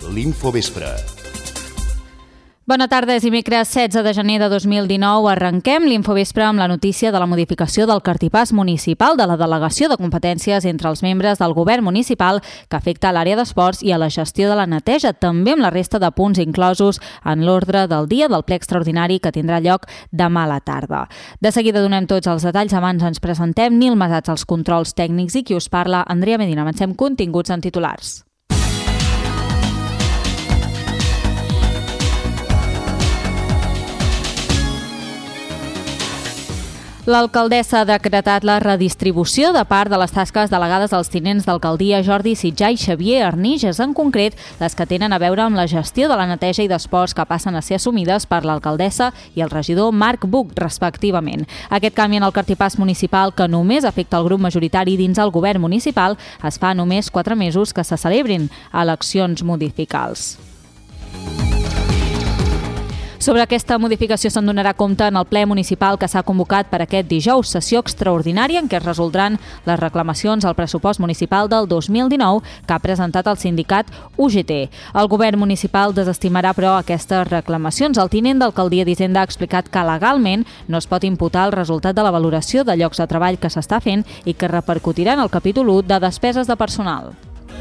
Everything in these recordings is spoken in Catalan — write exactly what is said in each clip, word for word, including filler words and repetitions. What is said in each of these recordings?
l'Infovespre. Bona tarda, és dimecres setze de gener de dos mil dinou. Arrenquem l'Infovespre amb la notícia de la modificació del cartipàs municipal de la delegació de competències entre els membres del govern municipal que afecta a l'àrea d'esports i a la gestió de la neteja, també amb la resta de punts inclosos en l'ordre del dia del ple extraordinari que tindrà lloc demà a la tarda. De seguida donem tots els detalls, abans ens presentem. Nil Masats als controls tècnics i qui us parla, Andrea Medina. Avancem continguts en titulars. L'alcaldessa ha decretat la redistribució de part de les tasques delegades als tinents d'alcaldia Jordi Sitjar i Xavier Arniges, en concret les que tenen a veure amb la gestió de la neteja i d'esports que passen a ser assumides per l'alcaldessa i el regidor Marc Buch, respectivament. Aquest canvi en el cartipàs municipal, que només afecta el grup majoritari dins el govern municipal, es fa només quatre mesos que se celebrin eleccions municipals. Sobre aquesta modificació se'n donarà compte en el ple municipal que s'ha convocat per aquest dijous, sessió extraordinària en què es resoldran les reclamacions al pressupost municipal del dos mil dinou que ha presentat el sindicat U G T. El govern municipal desestimarà, però, aquestes reclamacions. El tinent d'alcaldia d'Hisenda ha explicat que legalment no es pot imputar el resultat de la valoració de llocs de treball que s'està fent i que repercutirà en el capítol u de despeses de personal.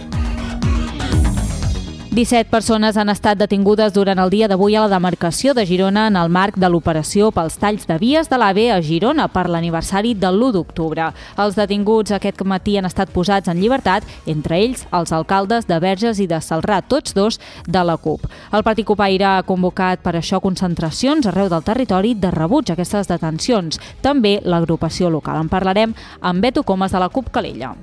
disset persones han estat detingudes durant el dia d'avui a la demarcació de Girona en el marc de l'operació pels talls de vies de l'A V E a Girona per l'aniversari de l'u d'octubre. Els detinguts aquest matí han estat posats en llibertat, entre ells els alcaldes de Verges i de Celrà, tots dos de la CUP. El Partit Copaire ha convocat per això concentracions arreu del territori de rebuig a aquestes detencions. També l'agrupació local. En parlarem amb Beto Comas de la CUP Calella.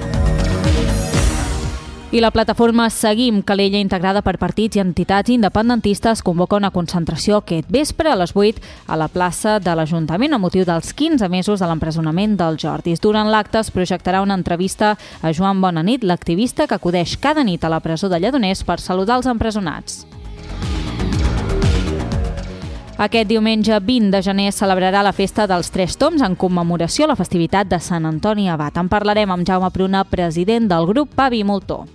I la plataforma Seguim Calella, integrada per partits i entitats independentistes, convoca una concentració aquest vespre a les vuit a la plaça de l'Ajuntament a motiu dels quinze mesos de l'empresonament del Jordis. Durant l'acte es projectarà una entrevista a Joan Bonanit, l'activista que acudeix cada nit a la presó de Lledoners per saludar els empresonats. Aquest diumenge vint de gener es celebrarà la Festa dels Tres Tombs en commemoració a la festivitat de Sant Antoni Abat. En parlarem amb Jaume Pruna, president del grup Pavi i Moltó.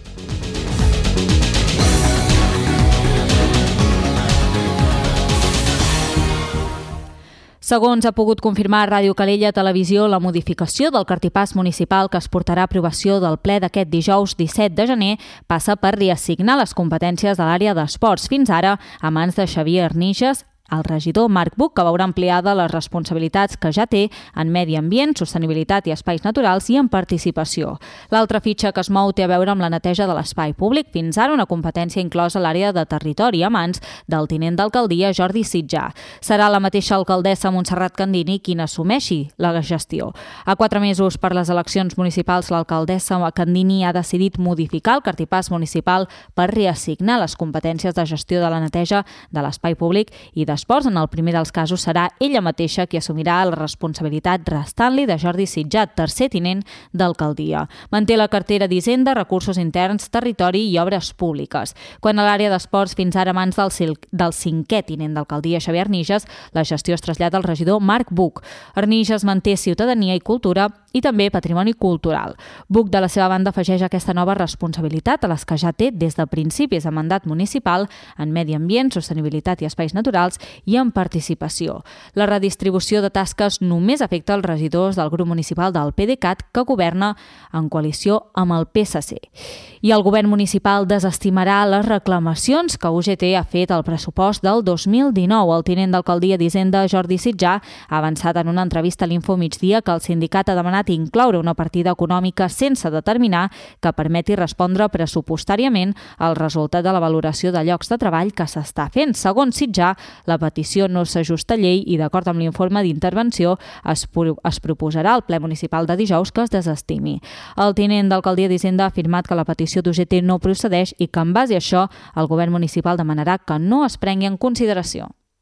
Segons ha pogut confirmar Ràdio Calella Televisió, la modificació del cartipàs municipal que es portarà a aprovació del ple d'aquest dijous disset de gener passa per reassignar les competències de l'àrea d'esports, fins ara a mans de Xavier Arniges, el regidor Marc Buch, que veurà ampliada les responsabilitats que ja té en medi ambient, sostenibilitat i espais naturals i en participació. L'altra fitxa que es mou té a veure amb la neteja de l'espai públic, fins ara una competència inclosa a l'àrea de territori a mans del tinent d'alcaldia Jordi Sitjar. Serà la mateixa alcaldessa Montserrat Candini qui n'assumeixi la gestió. A quatre mesos per les eleccions municipals, l'alcaldessa Candini ha decidit modificar el cartipàs municipal per reassignar les competències de gestió de la neteja de l'espai públic i de Esports. En el primer dels casos serà ella mateixa qui assumirà la responsabilitat restant-li de Jordi Sitjar, tercer tinent d'alcaldia. Manté la cartera d'Hisenda, Recursos Interns, Territori i Obres Públiques. Quan a l'àrea d'esports, fins ara a mans del, del cinquè tinent d'alcaldia Xavier Arniges, la gestió es trasllada al regidor Marc Buch. Arniges manté Ciutadania i Cultura i també Patrimoni Cultural. Buch, de la seva banda, afegeix aquesta nova responsabilitat a les que ja té des de principis de mandat municipal en medi ambient, sostenibilitat i espais naturals i en participació. La redistribució de tasques només afecta els regidors del grup municipal del PDeCAT, que governa en coalició amb el P S C. I el govern municipal desestimarà les reclamacions que U G T ha fet al pressupost del dos mil dinou. El tinent d'alcaldia d'Hisenda, Jordi Sitjar, ha avançat en una entrevista a l'Info Migdia que el sindicat ha demanat incloure una partida econòmica sense determinar que permeti respondre pressupostàriament al resultat de la valoració de llocs de treball que s'està fent. Segons Sitjar, la petició no s'ajusta a llei i, d'acord amb l'informe d'intervenció, es, es proposarà al ple municipal de dijous que es desestimi. El tinent d'alcaldia d'Hisenda ha afirmat que la petició d'U G T no procedeix i que, en base a això, el govern municipal demanarà que no es prengui en consideració.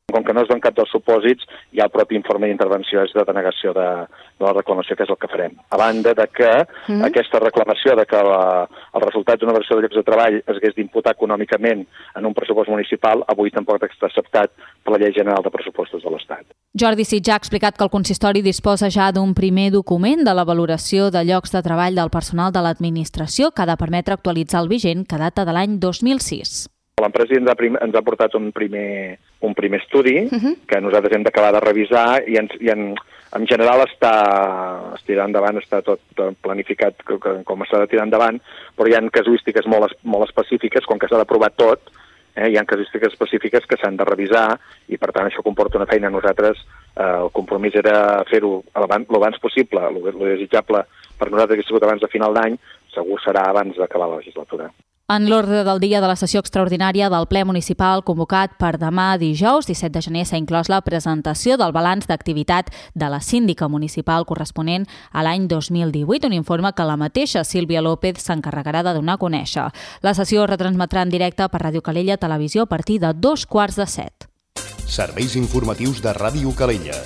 Com que no es donen cap dels supòsits, ja el propi informe d'intervenció és de denegació de, de la reclamació, que és el que farem. A banda de que mm. aquesta reclamació de que la, el resultat d'una versió de llocs de treball es hagués d'imputar econòmicament en un pressupost municipal, avui tampoc està acceptat per la Llei General de Pressupostos de l'Estat. Jordi Sitjà ha explicat que el consistori disposa ja d'un primer document de la valoració de llocs de treball del personal de l'administració que ha de permetre actualitzar el vigent, que data de l'any dos mil sis. L'empresa ens ha, prim, ens ha portat un primer, un primer estudi uh-huh. que nosaltres hem d'acabar de revisar i, ens, i en, en general està es tirà endavant, està tot planificat com s'ha de tirar endavant, però hi ha casuístiques molt, molt específiques, com que s'ha d'aprovar tot, eh, hi ha casuístiques específiques que s'han de revisar i per tant això comporta una feina. Nosaltres eh, el compromís era fer-ho l'abans possible, el desitjable per nosaltres que ha sigut abans de final d'any, segur serà abans d'acabar la legislatura. En l'ordre del dia de la sessió extraordinària del ple municipal convocat per demà dijous, disset de gener, s'ha inclòs la presentació del balanç d'activitat de la síndica municipal corresponent a l'any dos mil divuit, un informe que la mateixa Sílvia López s'encarregarà de donar a conèixer. La sessió es retransmetrà en directe per Ràdio Calella Televisió a partir de dos quarts de set. Serveis informatius de Ràdio Calella.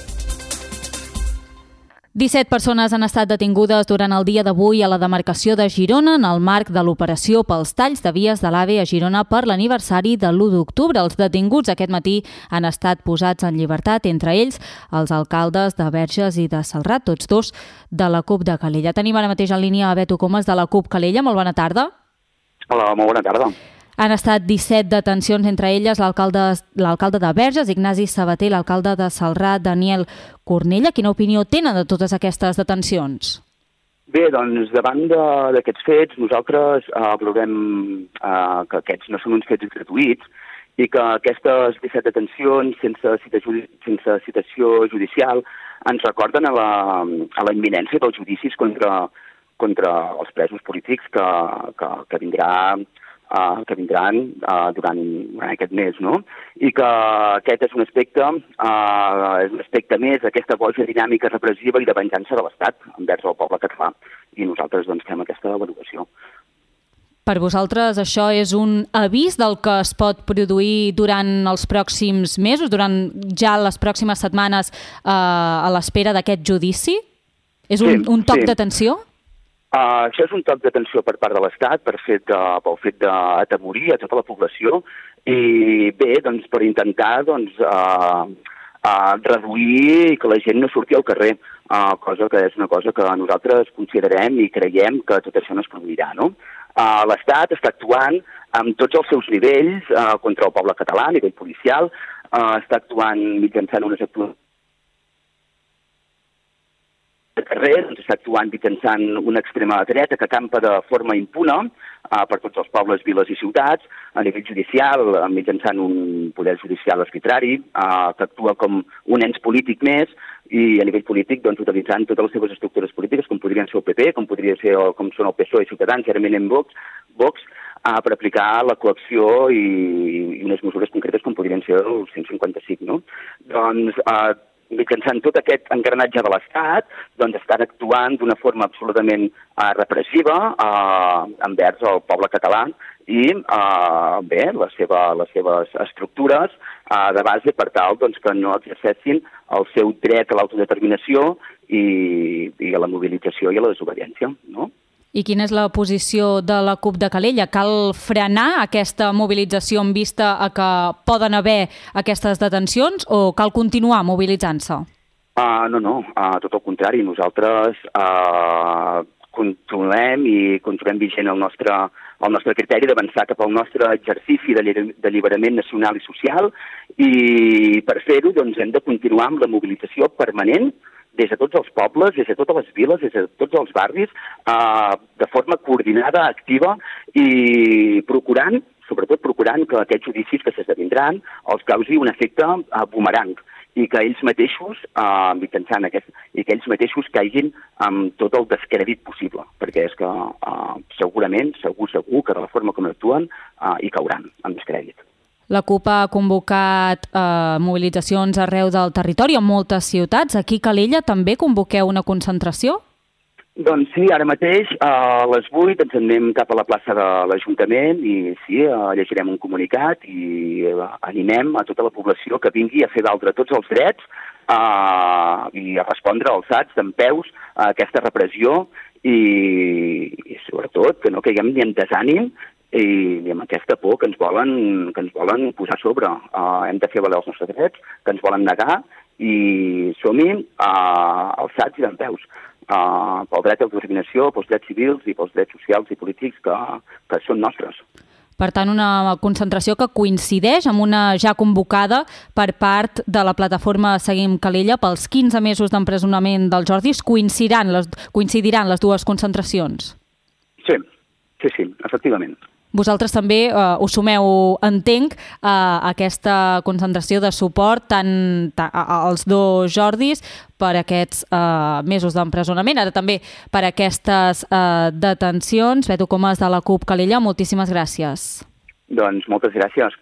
disset persones han estat detingudes durant el dia d'avui a la demarcació de Girona en el marc de l'operació pels talls de vies de l'AVE a Girona per l'aniversari de l'u d'octubre. Els detinguts aquest matí han estat posats en llibertat, entre ells els alcaldes de Verges i de Celrà, tots dos de la CUP de Calella. Tenim ara mateix en línia a Beto Comas de la CUP Calella. Molt bona tarda. Hola, molt bona tarda. Han estat disset detencions, entre elles l'alcalde de Verges, Ignasi Sabater, l'alcalde de Celrà, Daniel Cornella. Quina opinió tenen de totes aquestes detencions? Bé, doncs davant d'aquests fets nosaltres eh, valorem eh, que aquests no són uns fets gratuïts i que aquestes disset detencions sense, cita, sense citació judicial ens recorden a la, a la imminència dels judicis contra, contra els presos polítics que, que, que vindrà Uh, que vindran uh, durant, durant aquest mes, no? I que aquest és un aspecte, uh, és un aspecte més d'aquesta boja dinàmica repressiva i de venjança de l'Estat envers el poble català. I nosaltres doncs fem aquesta valoració. Per vosaltres això és un avís del que es pot produir durant els pròxims mesos, durant ja les pròximes setmanes uh, a l'espera d'aquest judici? És un, sí, un toc sí. d'atenció? Uh, això és un toc d'atenció per part de l'Estat per fet de, pel fet d'atemorir a tota la població i bé, doncs, per intentar doncs, uh, uh, reduir i que la gent no surti al carrer, uh, cosa que és una cosa que nosaltres considerem i creiem que tot això no es produirà, no? Uh, L'Estat està actuant amb tots els seus nivells uh, contra el poble català a nivell policial, uh, està actuant mitjançant unes actuacions de carrer, doncs està actuant mitjançant una extrema dreta que campa de forma impuna uh, per tots els pobles, viles i ciutats, a nivell judicial, uh, mitjançant un poder judicial arbitrari, uh, que actua com un ens polític més, i a nivell polític doncs, utilitzant totes les seves estructures polítiques, com podrien ser el P P, com podria ser o, com són el P S O E i Ciutadans, i ara en Vox, Vox uh, per aplicar la coacció i, i unes mesures concretes com podrien ser el cent cinquanta-cinc, no? Doncs uh, mitjançant tot aquest engranatge de l'Estat, doncs estan actuant d'una forma absolutament uh, repressiva uh, envers el poble català i uh, bé, les, seva, les seves estructures uh, de base per tal doncs, que no exercessin el seu dret a l'autodeterminació i, i a la mobilització i a la desobediència, no? I quina és la posició de la CUP de Calella? Cal frenar aquesta mobilització en vista a que poden haver aquestes detencions o cal continuar mobilitzant-se? Uh, no, no, uh, tot el contrari. Nosaltres uh, continuem i continuem vigent el nostre, el nostre criteri d'avançar cap al nostre exercici d'alliberament nacional i social i per fer-ho doncs, hem de continuar amb la mobilització permanent des de tots els pobles, des de totes les viles, des de tots els barris, eh, de forma coordinada, activa i procurant, sobretot procurant que aquests judicis que s'esdevindran els causi un efecte eh, bumerang i que ells mateixos, eh, mitjançant aquest, i que ells mateixos caiguin amb tot el descrèdit possible, perquè és que eh, segurament, segur, segur, que de la forma com actuen eh, hi cauran amb descrèdit. La CUP ha convocat eh, mobilitzacions arreu del territori, en moltes ciutats. Aquí a Calella també convoqueu una concentració? Doncs sí, ara mateix a les vuit ens anem cap a la plaça de l'Ajuntament i sí, llegirem un comunicat i animem a tota la població que vingui a fer valdre tots els drets uh, i a respondre alçats dempeus a aquesta repressió i, i sobretot que no caiguem ni en desànim i, i amb aquesta por que ens volen, que ens volen posar a sobre. Uh, hem de fer valer els nostres drets, que ens volen negar i som-hi uh, alçats i dempeus. Uh, pel dret d'autodeterminació, pels drets civils i pels drets socials i polítics que, que són nostres. Per tant, una concentració que coincideix amb una ja convocada per part de la plataforma Seguim Calella pels quinze mesos d'empresonament del Jordi. Coincidiran les, coincidiran les dues concentracions? Sí, sí, sí, efectivament. Vosaltres també eh, us sumeu, entenc, a aquesta concentració de suport tant, tant als dos Jordis per aquests eh, mesos d'empresonament, ara també per aquestes eh, detencions. Beto Comas de la CUP Calella, moltíssimes gràcies. Doncs moltes gràcies.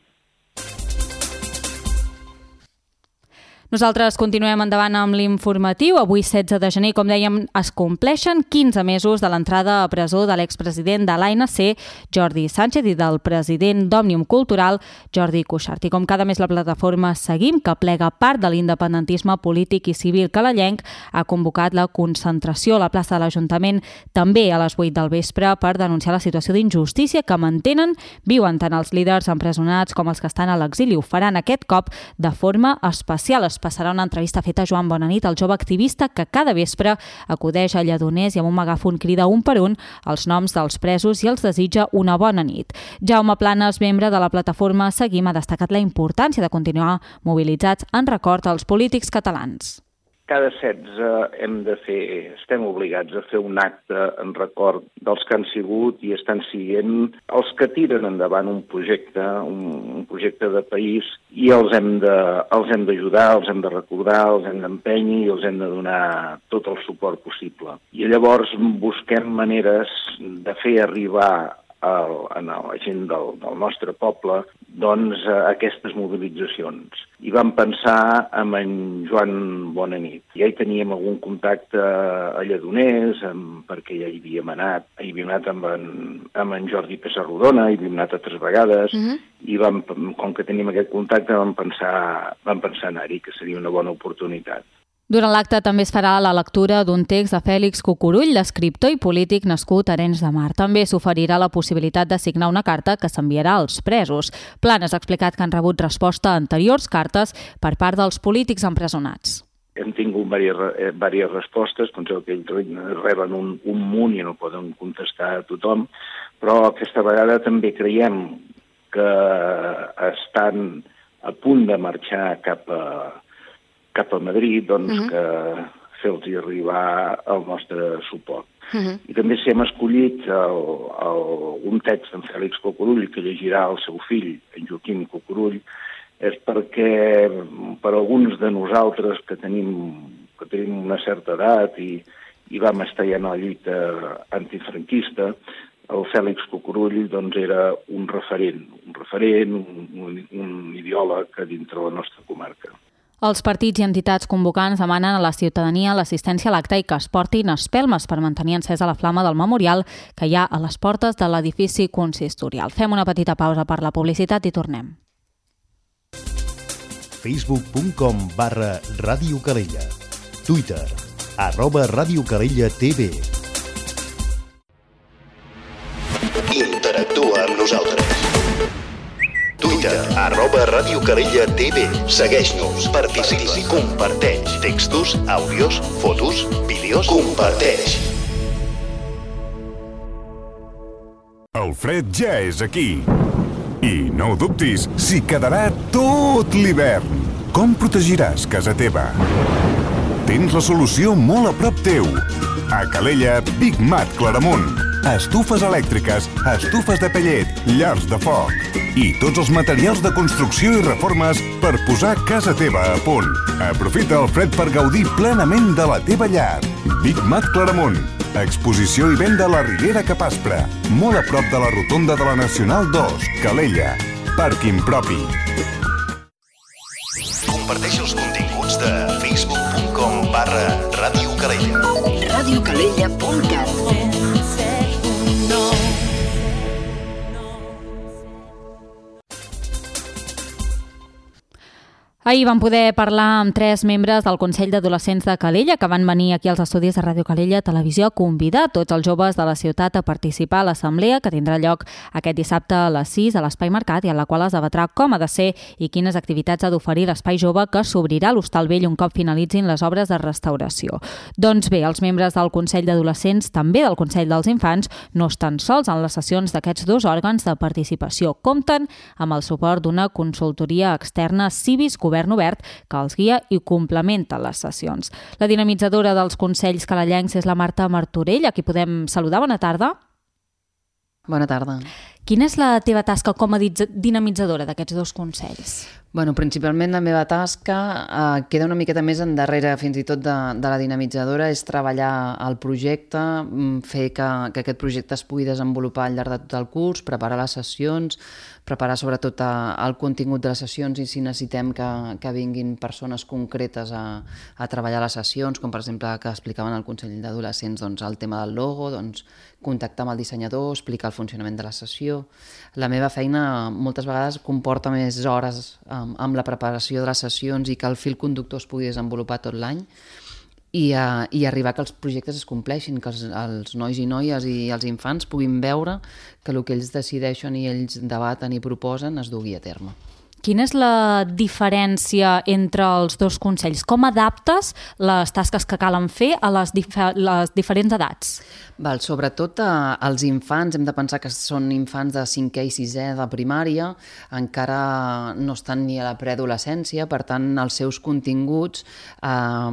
Nosaltres continuem endavant amb l'informatiu. Avui, setze de gener, com dèiem, es compleixen quinze mesos de l'entrada a presó de l'expresident de l'A N C, Jordi Sànchez, i del president d'Òmnium Cultural, Jordi Cuixart. I com cada mes la plataforma Seguim, que plega part de l'independentisme polític i civil calellenc, ha convocat la concentració a la plaça de l'Ajuntament també a les vuit del vespre per denunciar la situació d'injustícia que mantenen, viuen tant els líders empresonats com els que estan a l'exili. Ho faran aquest cop de forma especial. Es passarà una entrevista feta a Joan Bonanit, el jove activista que cada vespre acudeix a Lledoners i amb un megàfon crida un per un els noms dels presos i els desitja una bona nit. Jaume Planes, membre de la plataforma Seguim, ha destacat la importància de continuar mobilitzats en record als polítics catalans. Cada setze hem de fer, estem obligats a fer un acte en record dels que han sigut i estan siguent els que tiren endavant un projecte, un, un projecte de país, i els hem de, els hem d'ajudar, els hem de recordar, els hem d'empènyer i els hem de donar tot el suport possible. I llavors busquem maneres de fer arribar El, en la gent del, del nostre poble, doncs, aquestes mobilitzacions. I vam pensar en en Joan Bonanit. Ja hi teníem algun contacte a Lledoners, amb, perquè ja hi havíem anat, hi havíem anat amb en, amb en Jordi Pessarrodona, hi havíem anat altres vegades, uh-huh. i vam, com que teníem aquest contacte vam pensar, vam pensar anar-hi, que seria una bona oportunitat. Durant l'acte també es farà la lectura d'un text de Fèlix Cucurull, l'escriptor i polític nascut a Arenys de Mar. També s'oferirà la possibilitat de signar una carta que s'enviarà als presos. Planes ha explicat que han rebut resposta a anteriors cartes per part dels polítics empresonats. Hem tingut diverses, diverses respostes, penseu que ells reben un, un munt i no poden contestar a tothom, però aquesta vegada també creiem que estan a punt de marxar cap a cap a Madrid, doncs, uh-huh. que fer-los arribar el nostre suport. Uh-huh. I també si hem escollit el, el, un text d'en Fèlix Cucurull que llegirà el seu fill, en Joaquim Cucurull, és perquè per alguns de nosaltres que tenim, que tenim una certa edat i, i vam estar ja en la lluita antifranquista, el Fèlix Cucurull doncs, era un referent, un referent, un, un, un ideòleg dintre la nostra comarca. Els partits i entitats convocants demanen a la ciutadania l'assistència a l'acte i que es portin espelmes per mantenir encesa la flama del memorial que hi ha a les portes de l'edifici consistorial. Fem una petita pausa per la publicitat i tornem. facebook punt com barra Ràdio Calella. Twitter, arroba Ràdio Calella T V. Interactua amb nosaltres. Twitter, arroba Ràdio Calella T V. Segueix-nos, participa, comparteix. Textos, àudios, fotos, vídeos, comparteix. El fred ja és aquí. I no ho dubtis, s'hi quedarà tot l'hivern. Com protegiràs casa teva? Tens la solució molt a prop teu. A Calella, Big Mat Claramunt. Estufes elèctriques, estufes de pellet, llars de foc i tots els materials de construcció i reformes per posar casa teva a punt. Aprofita el fred per gaudir plenament de la teva llar. Big Mat Claramunt. Exposició i venda a la Riera Capaspra, molt a prop de la rotonda de la Nacional dos, Calella. Pàrquing propi. Comparteix els continguts de facebook punt com barra Ràdio Calella. ràdio calella punt cat. Ahir vam poder parlar amb tres membres del Consell d'Adolescents de Calella que van venir aquí als estudis de Ràdio Calella Televisió a convidar tots els joves de la ciutat a participar a l'assemblea que tindrà lloc aquest dissabte a les sis a l'Espai Mercat i en la qual es debatrà com ha de ser i quines activitats ha d'oferir l'Espai Jove que s'obrirà a l'Hostal Vell un cop finalitzin les obres de restauració. Doncs bé, els membres del Consell d'Adolescents, també del Consell dels Infants, no estan sols en les sessions d'aquests dos òrgans de participació. Compten amb el suport d'una consultoria externa Civis Govern Obert que els guia i complementa les sessions. La dinamitzadora dels Consells calellencs és la Marta Martorell, a qui podem saludar. Bona tarda. Bona tarda. Quina és la teva tasca com a dinamitzadora d'aquests dos consells? Bueno, principalment la meva tasca eh, queda una miqueta més endarrere fins i tot de, de la dinamitzadora, és treballar el projecte, fer que, que aquest projecte es pugui desenvolupar al llarg de tot el curs, preparar les sessions, preparar sobretot el contingut de les sessions i si necessitem que, que vinguin persones concretes a, a treballar les sessions, com per exemple que explicaven al Consell d'Adolescents doncs, el tema del logo, doncs, contactar amb el dissenyador, explicar el funcionament de la sessió. La meva feina moltes vegades comporta més hores amb, amb la preparació de les sessions i que el fil conductor es pugui desenvolupar tot l'any i, uh, i arribar que els projectes es compleixin, que els, els nois i noies i els infants puguin veure que el que ells decideixen i ells debaten i proposen es dugui a terme. Quina és la diferència entre els dos consells? Com adaptes les tasques que calen fer a les, dif les diferents edats? Val, sobretot eh, els infants, hem de pensar que són infants de cinquè i sisè de primària, encara no estan ni a la preadolescència, per tant els seus continguts eh,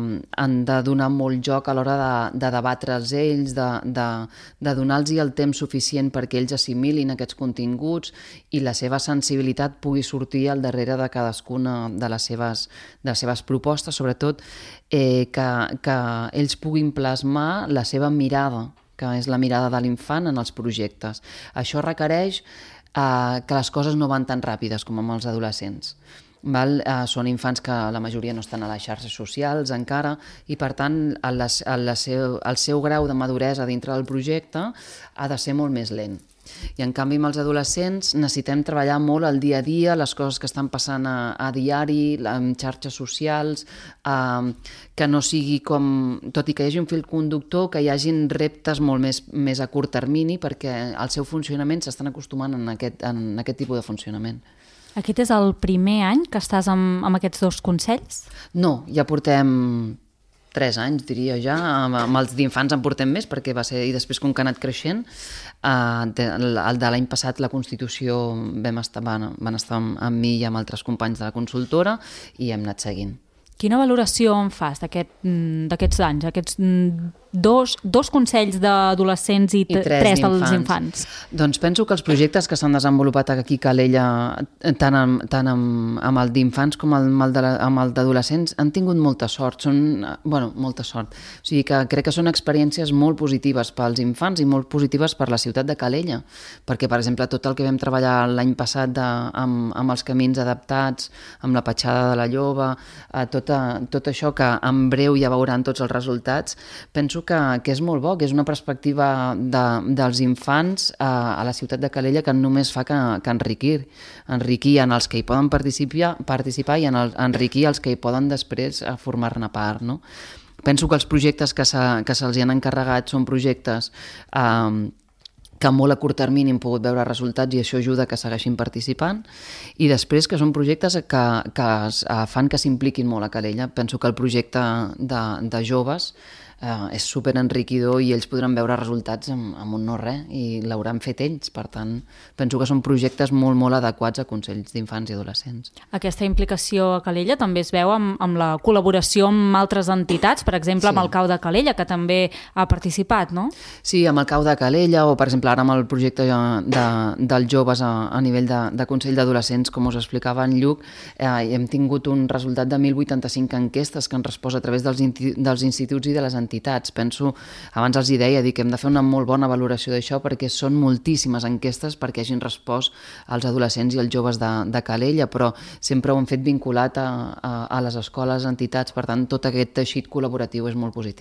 han de donar molt joc a l'hora de, de debatre'ls ells, de, de, de donar-los el temps suficient perquè ells assimilin aquests continguts i la seva sensibilitat pugui sortir al darrere de cadascuna de les seves, de les seves propostes, sobretot eh, que, que ells puguin plasmar la seva mirada, que és la mirada de l'infant en els projectes. Això requereix eh, que les coses no van tan ràpides com amb els adolescents. Val? Eh, són infants que la majoria no estan a les xarxes socials encara i per tant el, el, seu, el seu grau de maduresa dintre del projecte ha de ser molt més lent. I en canvi amb els adolescents necessitem treballar molt el dia a dia, les coses que estan passant a, a diari, en xarxes socials, eh, que no sigui com, tot i que hi hagi un fil conductor, que hi hagin reptes molt més, més a curt termini perquè al seu funcionament s'estan acostumant en aquest, en aquest tipus de funcionament. Aquest és el primer any que estàs amb, amb aquests dos consells? No, ja portem tres anys, diria ja, amb els d'infants en portem més, perquè va ser, i després com que ha anat creixent, eh, de, el de l'any passat la Constitució vam estar, van, van estar amb, amb mi i amb altres companys de la consultora i hem anat seguint. Quina valoració en fas d'aquests aquest, anys, aquests dos, dos consells d'adolescents i, I tres, tres dels infants? Doncs penso que els projectes que s'han desenvolupat aquí a Calella, tant amb, tant amb, amb el d'infants com amb el d'adolescents, han tingut molta sort, són, bueno, molta sort. O sigui que crec que són experiències molt positives pels infants i molt positives per la ciutat de Calella, perquè, per exemple, tot el que vam treballar l'any passat de, amb, amb els camins adaptats, amb la petjada de la lloba, tot tot això que en breu ja veuran tots els resultats, penso que, que és molt bo, que és una perspectiva de, dels infants a, a la ciutat de Calella que només fa que, que enriquir, enriquir en els que hi poden participar, participar i en el, enriquir els que hi poden després formar-ne part, no? Penso que els projectes que, se, que se'ls han encarregat són projectes eh, que molt a curt termini hem pogut veure resultats i això ajuda que segueixin participant i després que són projectes que, que fan que s'impliquin molt a Calella. Penso que el projecte de, de joves eh, és superenriquidor i ells podran veure resultats amb, amb un no res i l'hauran fet ells. Per tant, penso que són projectes molt, molt adequats a consells d'infants i adolescents. Aquesta implicació a Calella també es veu amb, amb la col·laboració amb altres entitats, per exemple, sí. amb el Cau de Calella, que també ha participat, no? Sí, amb el Cau de Calella o, per exemple, ara amb el projecte de, dels joves a, a nivell de, de Consell d'Adolescents, com us explicava en Lluc, eh, hem tingut un resultat de mil vuitanta-cinc enquestes que han respost a través dels, dels instituts i de les entitats. Penso, abans els hi deia, dir que hem de fer una molt bona valoració d'això perquè són moltíssimes enquestes perquè hagin respost als adolescents i als joves de, de Calella, però sempre ho hem fet vinculat a, a, a les escoles, entitats, per tant, tot aquest teixit col·laboratiu és molt positiu.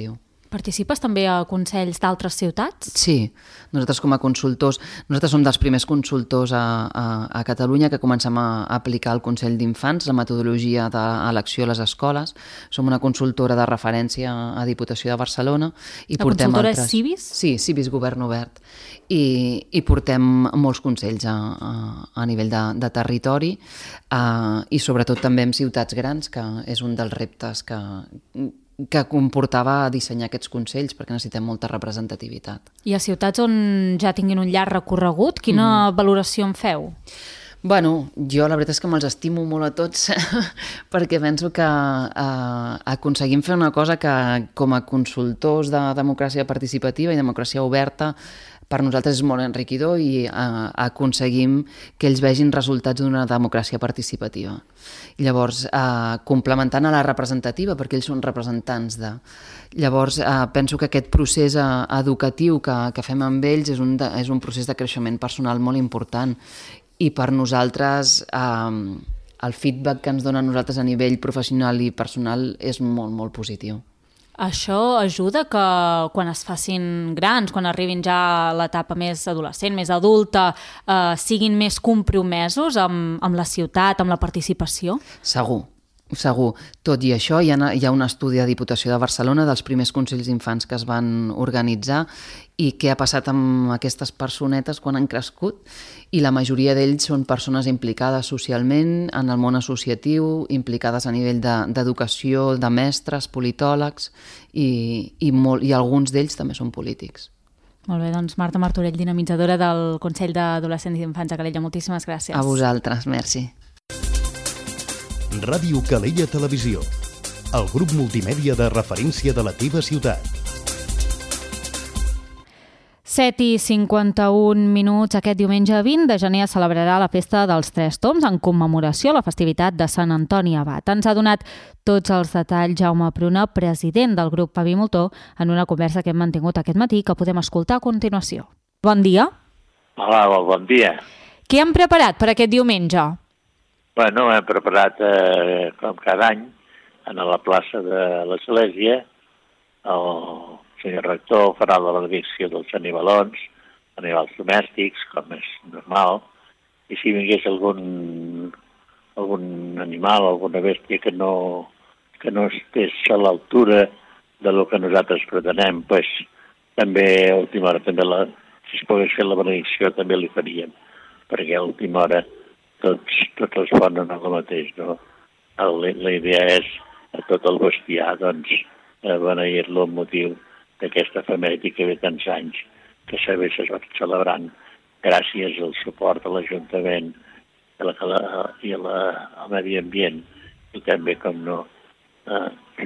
Participes també a consells d'altres ciutats? Sí, nosaltres com a consultors, nosaltres som dels primers consultors a, a, a Catalunya que comencem a aplicar el Consell d'Infants, la metodologia d'elecció a les escoles. Som una consultora de referència a Diputació de Barcelona. I la portem consultora altres... és Civis? Sí, Civis Govern Obert. I, i portem molts consells a, a, a nivell de, de territori uh, i sobretot també en ciutats grans, que és un dels reptes que... que comportava dissenyar aquests consells, perquè necessitem molta representativitat. I a ciutats on ja tinguin un llarg recorregut, quina mm. valoració en feu? Bueno, jo la veritat és que me'ls estimo molt a tots perquè penso que eh, aconseguim fer una cosa que com a consultors de democràcia participativa i democràcia oberta per nosaltres és molt enriquidor i eh, aconseguim que ells vegin resultats d'una democràcia participativa. Llavors, eh, complementant a la representativa, perquè ells són representants de... Llavors, eh, penso que aquest procés eh, educatiu que, que fem amb ells és un, de, és un procés de creixement personal molt important i per nosaltres eh, el feedback que ens dona a nosaltres a nivell professional i personal és molt, molt positiu. Això ajuda que quan es facin grans, quan arribin ja a l'etapa més adolescent, més adulta, eh, siguin més compromesos amb, amb la ciutat, amb la participació? Segur. Segur. Tot i això, hi ha, hi ha un estudi de Diputació de Barcelona dels primers consells d'infants que es van organitzar i què ha passat amb aquestes personetes quan han crescut, i la majoria d'ells són persones implicades socialment, en el món associatiu, implicades a nivell d'educació, de, de mestres, politòlegs, i, i, molt, i alguns d'ells també són polítics. Molt bé, doncs Marta Martorell, dinamitzadora del Consell d'Adolescents i d'Infants de Calella, moltíssimes gràcies. A vosaltres, merci. Ràdio Calella Televisió, el grup multimèdia de referència de la teva ciutat. set i cinquanta-un minuts. Aquest diumenge vint de gener es celebrarà la Festa dels Tres Tombs en commemoració a la festivitat de Sant Antoni Abat. Ens ha donat tots els detalls Jaume Pruna, president del grup Pavi Moltó, en una conversa que hem mantingut aquest matí que podem escoltar a continuació. Bon dia. Hola, bon dia. Què han preparat per aquest diumenge? Bueno, hem preparat, eh, com cada any, a la plaça de l'Església, el senyor rector farà la benedicció dels animalons, animals domèstics, com és normal, i si vingués algun, algun animal, alguna bèstia que no, que no estés a l'altura de lo que nosaltres pretenem, pues, també a última hora, també la, si es pogués fer la benedicció, també li faríem, perquè a última hora tots, tots responen a lo mateix, no? La, la idea és a tot el bestiar, doncs, beneir-lo amb motiu d'aquesta efemèride que ve tants anys que s'ha va celebrant gràcies al suport de l'Ajuntament i, la, i a la, al medi ambient i també, com no, eh,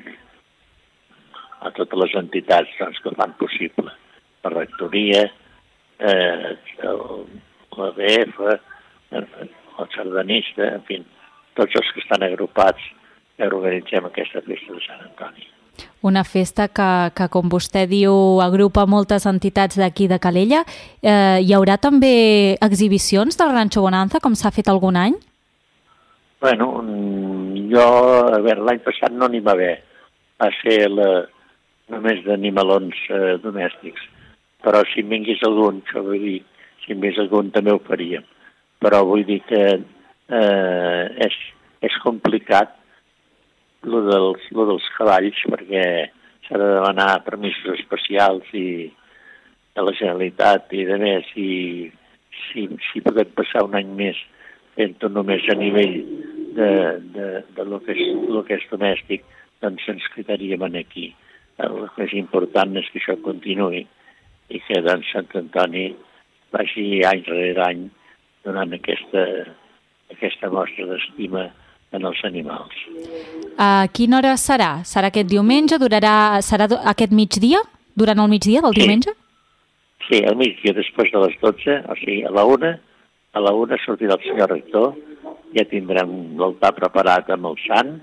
a totes les entitats, doncs, que fan possible. La rectoria, eh, l'A D F, el sardanista, en fi, tots els que estan agrupats que organitzem aquesta festa de Sant Antoni. Una festa que, que, com vostè diu, agrupa moltes entitats d'aquí de Calella. Eh, hi haurà també exhibicions del Rancho Bonanza, com s'ha fet algun any? Bueno, jo, a veure, l'any passat no n'hi va haver. Va ser la, només d'animalons eh, domèstics. Però si en vingués algun, això vull dir, si en vingués algun també ho faríem. Però vull dir que eh, és, és complicat lo dels, lo dels cavalls, perquè s'ha de demanar permisos especials i de la Generalitat i de més, i si, si podem passar un any més fent-ho només a nivell de, de, de lo, que és, lo que és domèstic, doncs ens quedaríem aquí. El que és important és que això continuï i que doncs, Sant Antoni vagi any rere any donant aquesta, aquesta mostra d'estima en els animals. A quina hora serà? Serà aquest diumenge? Durarà, serà aquest migdia? Durant el migdia del sí. diumenge? Sí, al migdia, després de les dotze, o sigui, a la una, a la una sortirà el senyor rector, ja tindrem l'altar preparat amb el sant,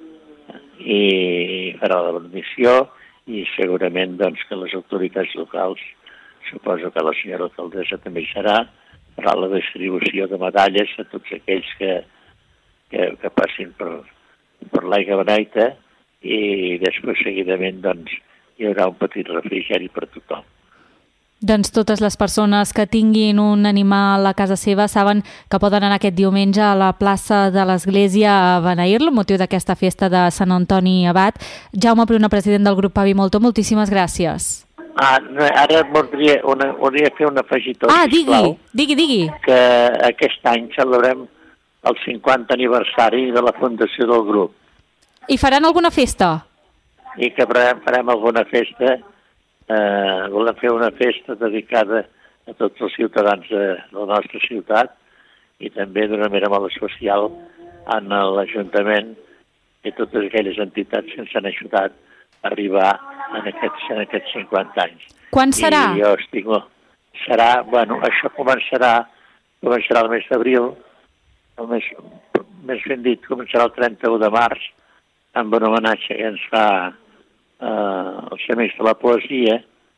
i farà la benedicció, i segurament doncs, que les autoritats locals, suposo que la senyora alcaldessa també hi serà, farà la distribució de medalles a tots aquells que Que, que passin per, per l'aigua beneita, i després seguidament doncs, hi haurà un petit refrigeri per tothom. Doncs totes les persones que tinguin un animal a casa seva saben que poden anar aquest diumenge a la plaça de l'Església a beneir-lo, amb motiu d'aquesta festa de Sant Antoni Abat. Jaume Pruna, president del grup Avi Moltó, moltíssimes gràcies. Ah, ara voldria, una, voldria fer un afegitó, ah, sisplau. Ah, digui, digui, digui. Que aquest any celebrem el cinquanta aniversari de la fundació del grup. I faran alguna festa? I que farem, farem alguna festa. Eh, volem fer una festa dedicada a tots els ciutadans de, de la nostra ciutat i també d'una manera molt especial en l'Ajuntament i totes aquelles entitats que ens han ajudat a arribar en aquests, en aquests cinquanta anys. Quan serà? I jo estic... Serà, bueno, això començarà, començarà el mes d'abril, el mes, més ben dit, començarà el trenta-u de març, amb un homenatge que ens fa Uh, els amics de la poesia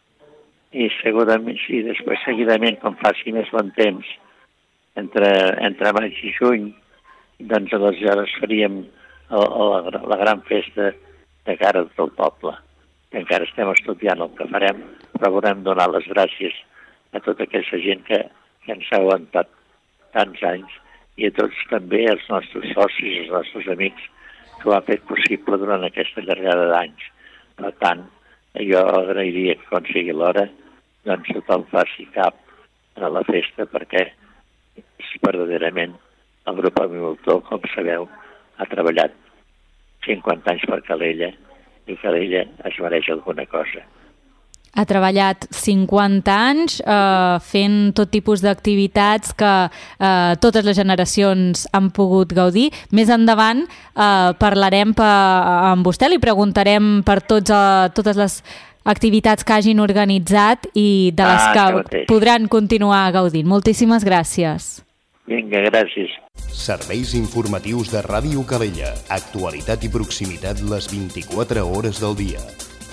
i segurament, sí, després seguidament, com faci més bon temps, entre, entre maig i juny, doncs aleshores faríem el, el, la gran festa de cara del poble. Encara estem estudiant el que farem, però volem donar les gràcies a tota aquesta gent que, que ens ha aguantat tants anys i a tots també els nostres socis, els nostres amics que ho han fet possible durant aquesta llargada d'anys. Per tant, jo agrairia que quan sigui l'hora, doncs tothom faci cap a la festa perquè verdaderament el grup Avi Moltó, com sabeu, ha treballat cinquanta anys per Calella i Calella es mereix alguna cosa. Ha treballat cinquanta anys eh, fent tot tipus d'activitats que eh, totes les generacions han pogut gaudir. Més endavant eh, parlarem pa, amb vostè, li preguntarem per tots, eh, totes les activitats que hagin organitzat i de les ah, que podran continuar gaudint. Moltíssimes gràcies. Vinga, gràcies. Serveis informatius de Ràdio Calella. Actualitat i proximitat les vint-i-quatre hores del dia.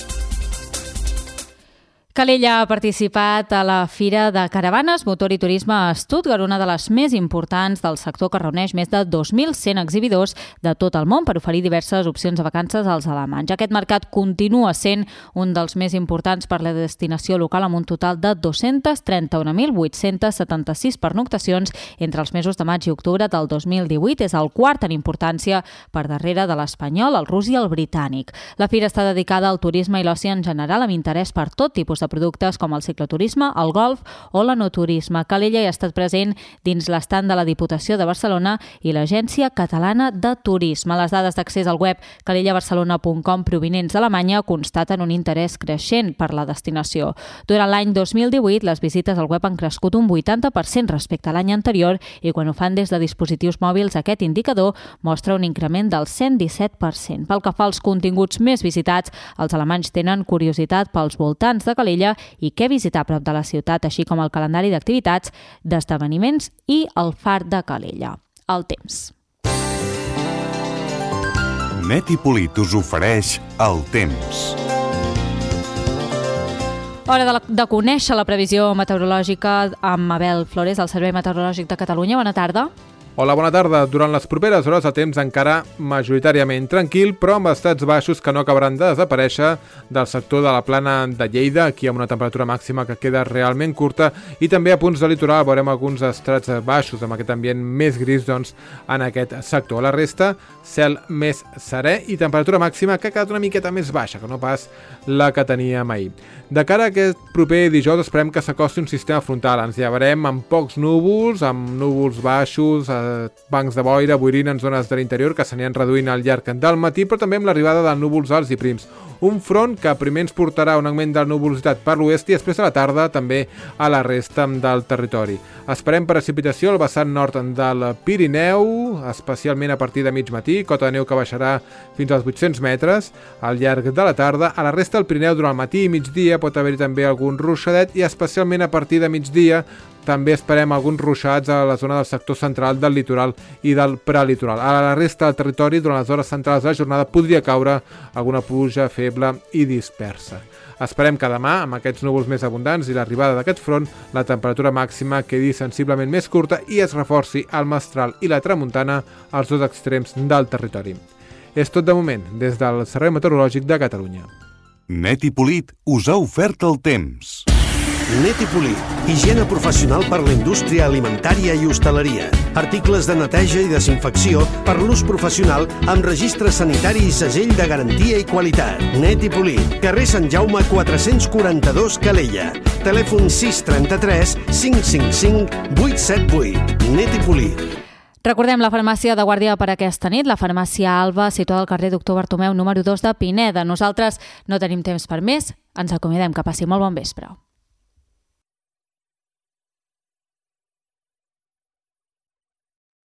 Calella ha participat a la Fira de Caravanes, Motor i Turisme a Stuttgart, una de les més importants del sector que reuneix més de dos mil cent exhibidors de tot el món per oferir diverses opcions de vacances als alemanys. Aquest mercat continua sent un dels més importants per la destinació local amb un total de dos-cents trenta-un mil vuit-cents setanta-sis pernoctacions entre els mesos de maig i octubre del dos mil divuit. És el quart en importància per darrere de l'espanyol, el rus i el britànic. La fira està dedicada al turisme i l'oci en general amb interès per tot tipus de productes com el cicloturisme, el golf o l'enoturisme. Calella hi ha estat present dins l'estand de la Diputació de Barcelona i l'Agència Catalana de Turisme. Les dades d'accés al web calella barcelona punt com provinents d'Alemanya constaten un interès creixent per la destinació. Durant l'any dos mil divuit, les visites al web han crescut un vuitanta per cent respecte a l'any anterior i quan ho fan des de dispositius mòbils, aquest indicador mostra un increment del cent disset per cent. Pel que fa als continguts més visitats, els alemanys tenen curiositat pels voltants de Calella i què visitar a prop de la ciutat, així com el calendari d'activitats, d'esdeveniments i el far de Calella. El temps. Net i Polit us ofereix el temps. Hora de, la, de conèixer la previsió meteorològica amb Abel Flores, del Servei Meteorològic de Catalunya. Bona tarda. Hola, bona tarda. Durant les properes hores el temps encara majoritàriament tranquil, però amb estats baixos que no acabaran de desaparèixer del sector de la plana de Lleida, aquí amb una temperatura màxima que queda realment curta, i també a punts de litoral veurem alguns estrats baixos amb aquest ambient més gris doncs, en aquest sector. La resta, cel més serè i temperatura màxima que ha quedat una miqueta més baixa, que no pas la que teníem ahir. De cara a aquest proper dijous esperem que s'acosti un sistema frontal. Ens llevarem amb pocs núvols, amb núvols baixos, bancs de boira, boirina en zones de l'interior que s'aniran reduint al llarg del matí, però també amb l'arribada de núvols alts i prims. Un front que primer ens portarà un augment de nuvolositat per l'oest i després a la tarda també a la resta del territori. Esperem precipitació al vessant nord del Pirineu, especialment a partir de mig matí, cota de neu que baixarà fins als vuit-cents metres al llarg de la tarda. A la resta del Pirineu durant el matí i migdia pot haver-hi també algun ruixadet i especialment a partir de migdia també esperem alguns ruixats a la zona del sector central del litoral i del prelitoral. A la resta del territori, durant les hores centrals de la jornada, podria caure alguna pluja feble i dispersa. Esperem que demà, amb aquests núvols més abundants i l'arribada d'aquest front, la temperatura màxima quedi sensiblement més curta i es reforci el mestral i la tramuntana als dos extrems del territori. És tot de moment, des del Servei Meteorològic de Catalunya. Net i Polit us ha ofert el temps. Net i Polit, higiene professional per la indústria alimentària i hostaleria. Articles de neteja i desinfecció per l'ús professional amb registre sanitari i segell de garantia i qualitat. Net i Polit, carrer Sant Jaume quatre-cents quaranta-dos, Calella. Telèfon sis trenta-tres cinc cinc cinc vuit set vuit. Net i Polit. Recordem la farmàcia de guàrdia per aquesta nit, la farmàcia Alba, situada al carrer Doctor Bartomeu, número dos de Pineda. Nosaltres no tenim temps per més, ens acomiadem, que passi molt bon vespre.